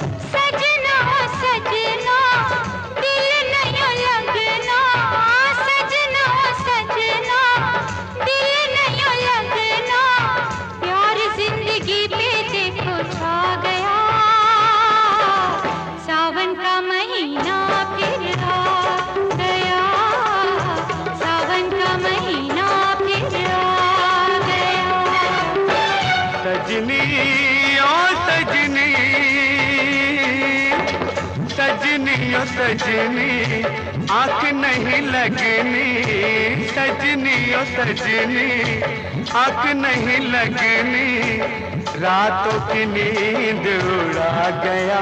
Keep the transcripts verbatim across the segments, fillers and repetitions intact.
सजना सजना दिल नहीं लगना, सजना सजना दिल नहीं लगना, प्यार जिंदगी पे देखो छा गया, सावन का महीना फिर आ गया, सावन का महीना फिर आ गया। सजनी ओ सजनी, सजनी ओ सजनी आँख नहीं लगनी, सजनी ओ सजनी आँख नहीं लगनी, रातों की नींद उड़ा गया,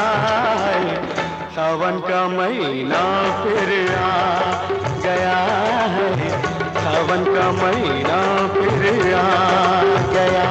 सावन का महीना फिर आ गया है, सावन का महीना फिर आ गया।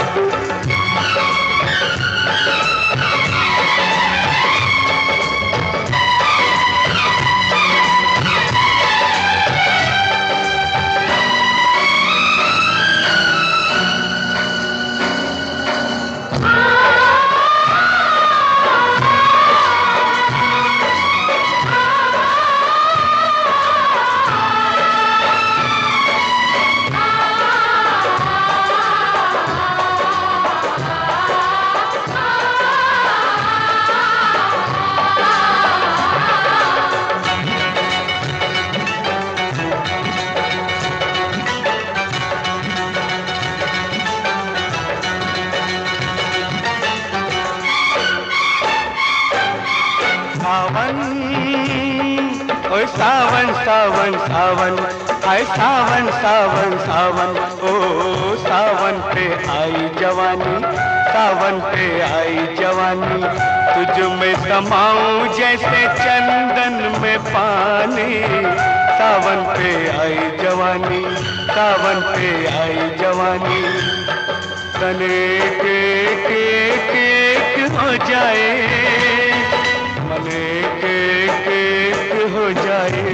सावन ओए सावन सावन सावन आए सावन सावन सावन ओ सावन पे आई जवानी, सावन पे आई जवानी, तुझ में समाऊं जैसे चंदन में पानी, सावन पे आई जवानी, सावन पे आई जवानी, तने के केक केक हो जाए, मने के केक हो जाए,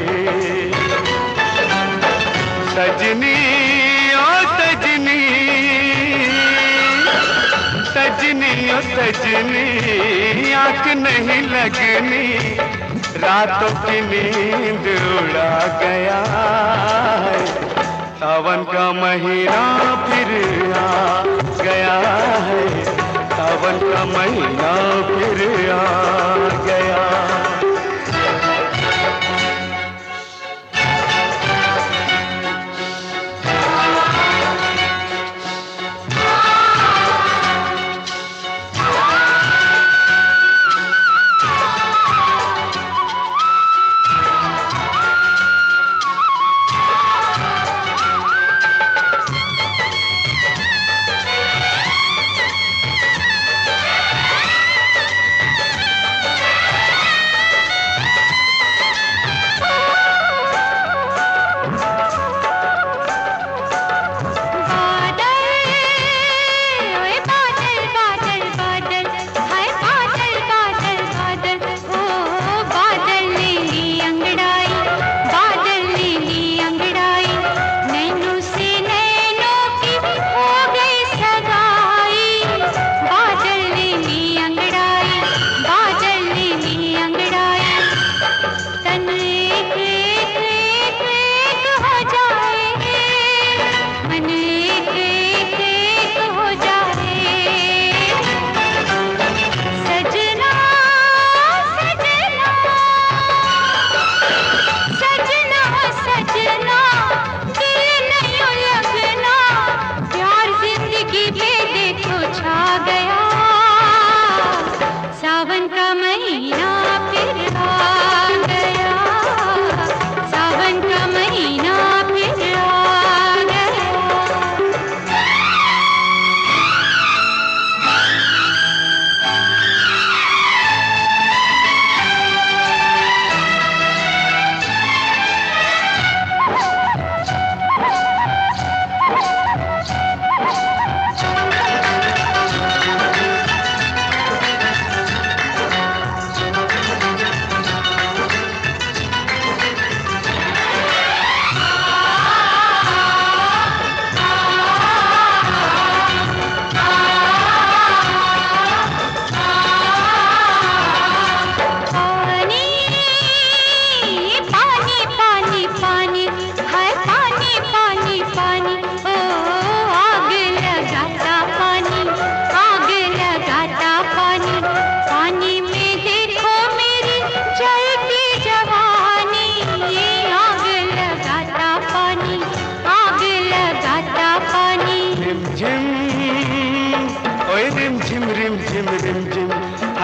सजनी ओ सजनी, सजनी ओ सजनी आँख नहीं लगनी, रातों की नींद उड़ा गया, सावन का महीना फिर आ गया है, सावन का महीना फिर आ गया।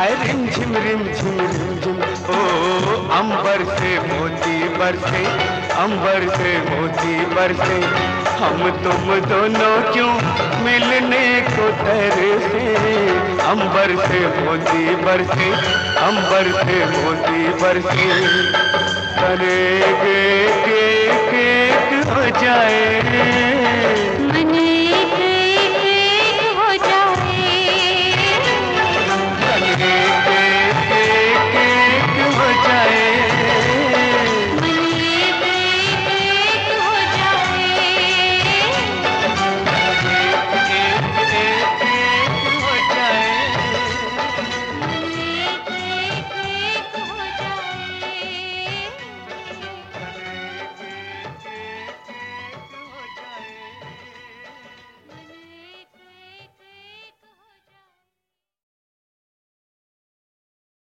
हाय रिम झिम रिम झिम रिम झिम। ओ अंबर से मोती बरसे, अंबर से मोती बरसे, हम तुम दोनों क्यों मिलने को तरसे। अंबर से मोती बरसे, अंबर से मोती बरसे, तने के के के हो जाए।